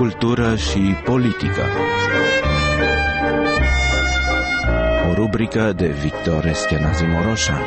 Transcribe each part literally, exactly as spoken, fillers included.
cultură și politică. O rubrică de Victor Eschenazi Moroșan.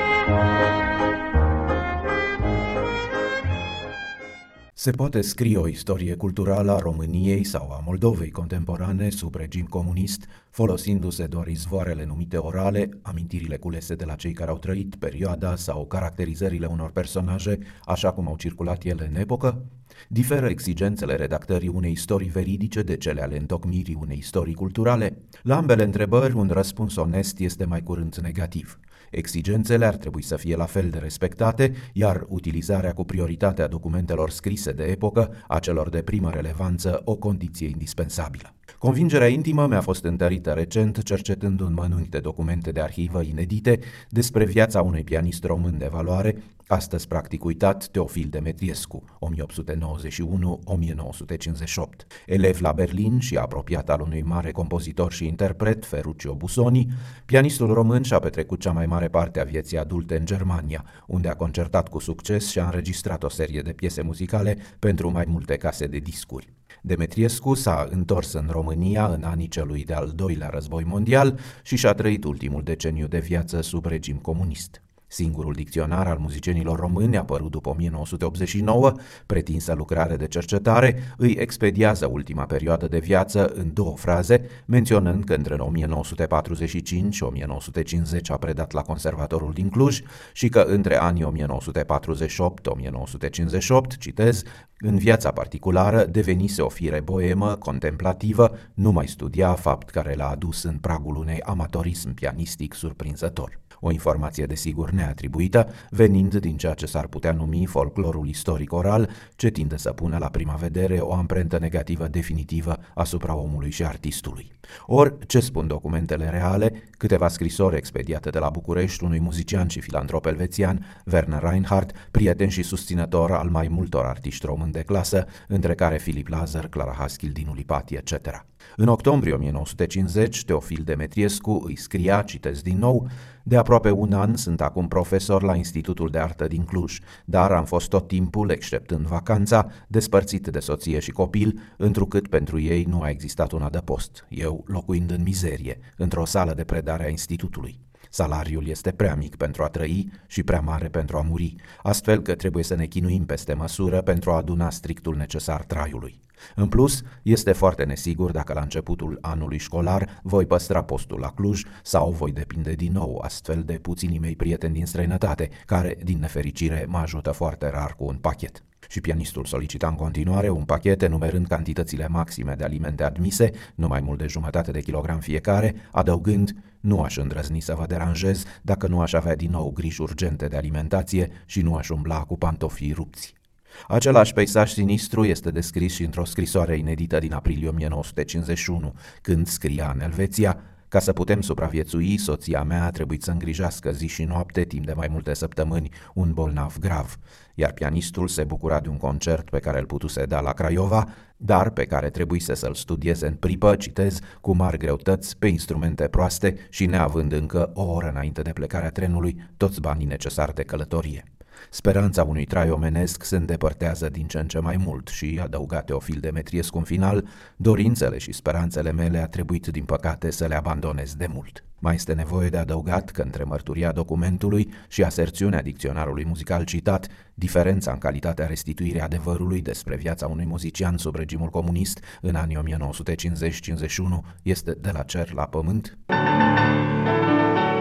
Se poate scrie o istorie culturală a României sau a Moldovei contemporane sub regim comunist, folosindu-se doar izvoarele numite orale, amintirile culese de la cei care au trăit perioada sau caracterizările unor personaje, așa cum au circulat ele în epocă? Diferă exigențele redactării unei istorii veridice de cele ale întocmirii unei istorii culturale? La ambele întrebări, un răspuns onest este mai curând negativ. Exigențele ar trebui să fie la fel de respectate, iar utilizarea cu prioritate a documentelor scrise de epocă, a celor de primă relevanță, o condiție indispensabilă. Convingerea intimă mi-a fost întărită recent cercetând un mănânc de documente de arhivă inedite despre viața unui pianist român de valoare, astăzi practic uitat, Teofil Demetriescu, o mie opt sute nouăzeci și unu - o mie nouă sute cincizeci și opt. Elev la Berlin și apropiat al unui mare compozitor și interpret, Ferruccio Busoni, pianistul român și-a petrecut cea mai mare parte a vieții adulte în Germania, unde a concertat cu succes și a înregistrat o serie de piese muzicale pentru mai multe case de discuri. Demetriescu s-a întors în România în anii celui de-al doilea război mondial și și-a trăit ultimul deceniu de viață sub regim comunist. Singurul dicționar al muzicienilor români, apărut după o mie nouă sute optzeci și nouă, pretinsă lucrare de cercetare, îi expediază ultima perioadă de viață în două fraze, menționând că între o mie nouă sute patruzeci și cinci și o mie nouă sute cincizeci a predat la Conservatorul din Cluj și că între anii o mie nouă sute patruzeci și opt - o mie nouă sute cincizeci și opt, citez, în viața particulară devenise o fire boemă, contemplativă, nu mai studia, fapt care l-a adus în pragul unei amatorism pianistic surprinzător. O informație desigur neatribuită, venind din ceea ce s-ar putea numi folclorul istoric oral, ce tinde să pună la prima vedere o amprentă negativă definitivă asupra omului și artistului. Or, ce spun documentele reale? Câteva scrisori expediate de la București unui muzician și filantrop elvețian, Werner Reinhardt, prieten și susținător al mai multor artiști români de clasă, între care Filip Lazar, Clara Haskil, Dinu Lipati, et cetera. În octombrie o mie nouă sute cincizeci, Teofil Demetriescu îi scria, citez din nou, de aproape un an sunt acum profesor la Institutul de Artă din Cluj, dar am fost tot timpul, exceptând vacanța, despărțit de soție și copil, întrucât pentru ei nu a existat un adăpost, eu locuind în mizerie, într-o sală de predare a institutului. Salariul este prea mic pentru a trăi și prea mare pentru a muri, astfel că trebuie să ne chinuim peste măsură pentru a aduna strictul necesar traiului. În plus, este foarte nesigur dacă la începutul anului școlar voi păstra postul la Cluj sau voi depinde din nou astfel de puținii mei prieteni din străinătate, care, din nefericire, mă ajută foarte rar cu un pachet. Și pianistul solicita în continuare un pachet enumerând cantitățile maxime de alimente admise, nu mai mult de jumătate de kilogram fiecare, adăugând, nu aș îndrăzni să vă deranjez dacă nu aș avea din nou griji urgente de alimentație și nu aș umbla cu pantofii rupți. Același peisaj sinistru este descris și într-o scrisoare inedită din aprilie o mie nouă sute cincizeci și unu, când scria în Elveția: ca să putem supraviețui, soția mea a trebuit să îngrijească zi și noapte, timp de mai multe săptămâni, un bolnav grav, iar pianistul se bucura de un concert pe care îl putuse da la Craiova, dar pe care trebuise să-l studieze în pripă, citez, cu mari greutăți, pe instrumente proaste și neavând încă o oră înainte de plecarea trenului toți banii necesari de călătorie. Speranța unui trai omenesc se îndepărtează din ce în ce mai mult și, adăuga Teofil Demetriescu în final, dorințele și speranțele mele a trebuit, din păcate, să le abandonez de mult. Mai este nevoie de adăugat că între mărturia documentului și aserțiunea dicționarului muzical citat, diferența în calitatea restituirii adevărului despre viața unui muzician sub regimul comunist în anii o mie nouă sute cincizeci - cincizeci și unu este de la cer la pământ.